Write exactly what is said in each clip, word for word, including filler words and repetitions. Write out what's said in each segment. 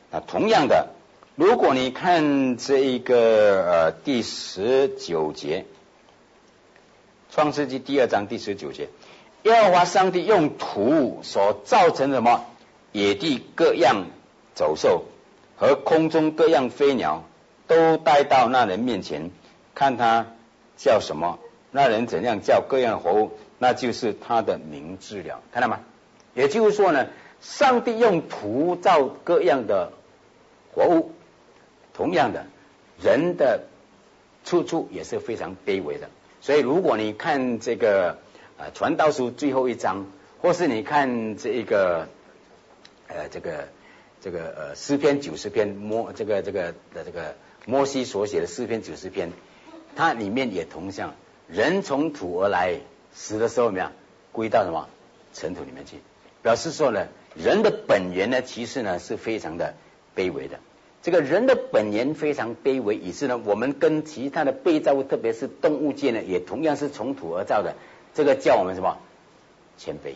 那同样的，如果你看这一个呃第十九节，创世纪第二章第十九节，耶和华上帝用土所造成的什么野地各样走兽和空中各样飞鸟，都带到那人面前，看他叫什么，那人怎样叫各样的活物，那就是他的名字了。看到吗？也就是说呢，上帝用土造各样的活物，同样的，人的处处也是非常卑微的。所以如果你看这个呃传道书最后一章，或是你看这一个呃这个这个呃诗篇九十篇摩这个这个的这个摩西所写的诗篇九十篇，它里面也同样，人从土而来，死的时候怎么样归到什么尘土里面去，表示说呢，人的本源呢其实呢是非常的卑微的。这个人的本源非常卑微，以致呢我们跟其他的被造物，特别是动物界呢，也同样是从土而造的，这个叫我们什么谦卑。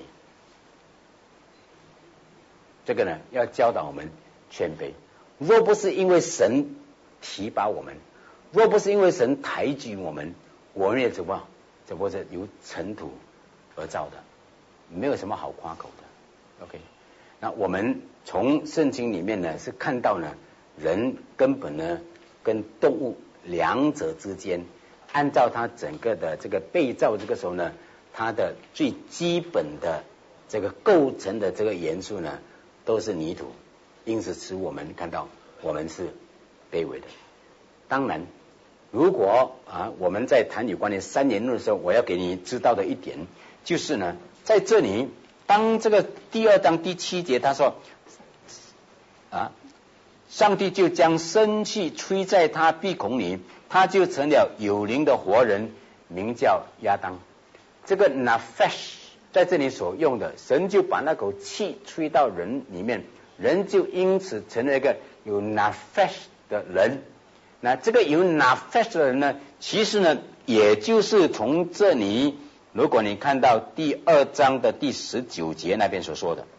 这个呢要教导我们谦卑。若不是因为神提拔我们，若不是因为神抬举我们，我们也怎么只不过是由尘土而造的，没有什么好夸口的。 OK， 那我们从圣经里面呢是看到呢，人根本呢跟动物两者之间，按照它整个的这个被造这个时候呢，它的最基本的这个构成的这个元素呢都是泥土，因此使我们看到我们是卑微的。当然如果啊我们在谈有关于三元论的时候，我要给你知道的一点就是呢，在这里当这个第二章第七节他说啊，上帝就将生气吹在他鼻孔里，他就成了有灵的活人，名叫亚当。这个 nafesh 在这里所用的，神就把那口气吹到人里面，人就因此成了一个有 nafesh 的人。那这个有 nafesh 的人呢，其实呢也就是从这里，如果你看到第二章的第十九节那边所说的，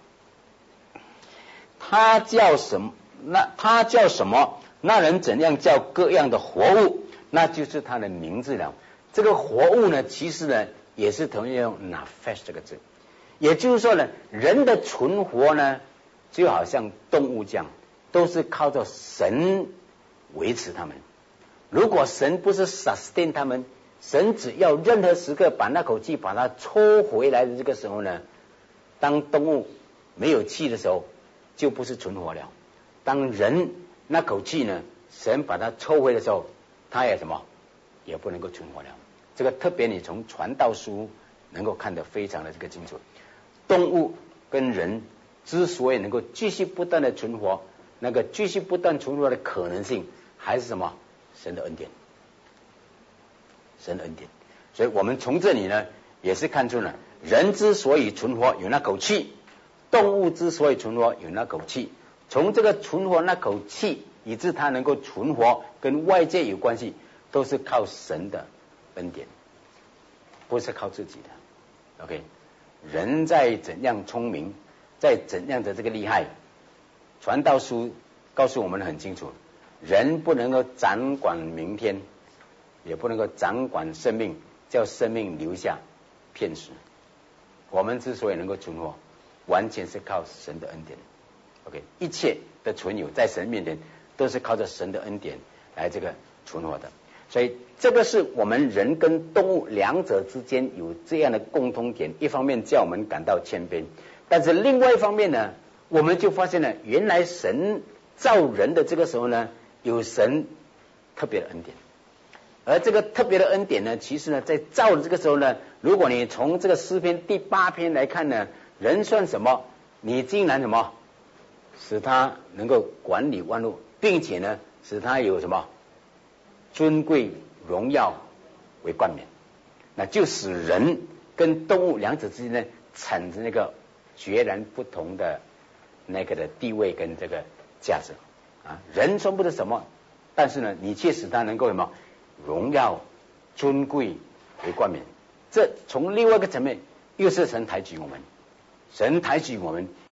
他叫什么？那他叫什么？那人怎样叫各样的活物，那就是他的名字了。这个活物呢，其实呢也是同样用 nafesh 这个字，也就是说呢，人的存活呢，就好像动物这样，都是靠着神维持他们。如果神不是 sustain 他们，神只要任何时刻把那口气把它抽回来的这个时候呢，当动物没有气的时候，就不是存活了。当人那口气呢，神把它抽回的时候，他也什么也不能够存活了。这个特别你从传道书能够看得非常的这个清楚。动物跟人之所以能够继续不断的存活，那个继续不断存活的可能性还是什么？神的恩典，神的恩典。所以我们从这里呢也是看出了，人之所以存活有那口气，动物之所以存活有那口气，从这个存活那口气以致它能够存活，跟外界有关系，都是靠神的恩典，不是靠自己的。 OK， 人在怎样聪明，在怎样的这个厉害，传道书告诉我们很清楚，人不能够掌管明天，也不能够掌管生命，叫生命留下片时。我们之所以能够存活，完全是靠神的恩典。 OK， 一切的存有在神面前都是靠着神的恩典来这个存活的。所以这个是我们人跟动物两者之间有这样的共通点，一方面叫我们感到谦卑，但是另外一方面呢，我们就发现了原来神造人的这个时候呢，有神特别的恩典。而这个特别的恩典呢，其实呢在造的这个时候呢，如果你从这个诗篇第八篇来看呢，人算什么？你竟然什么使他能够管理万物，并且呢使他有什么尊贵荣耀为冠冕，那就使人跟动物两者之间呢产生那个截然不同的那个的地位跟这个价值啊。人算不得什么，但是呢你却使他能够什么荣耀尊贵为冠冕。这从另外一个层面又是神抬举我们，神抬举我们